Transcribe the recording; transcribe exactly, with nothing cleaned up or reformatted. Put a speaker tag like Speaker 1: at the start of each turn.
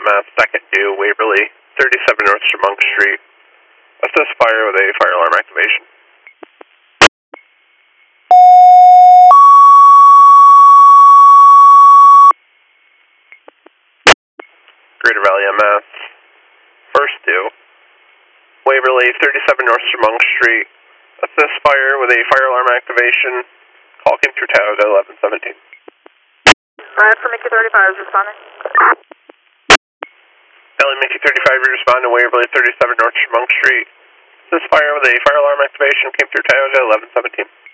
Speaker 1: M S, second due, Waverly, thirty-seven North Chemung Street. Assist fire with a fire alarm activation. Greater Valley M S, first due, Waverly, thirty-seven North Chemung Street. Assist fire with a fire alarm activation. Call came through Tioga eleven seventeen.
Speaker 2: Alright, for Mickey thirty-five is responding.
Speaker 1: L A Mickey thirty-five, you respond to Waverly, thirty-seven North Chemung Street. Assist fire with a fire alarm activation came through Tioga eleven seventeen.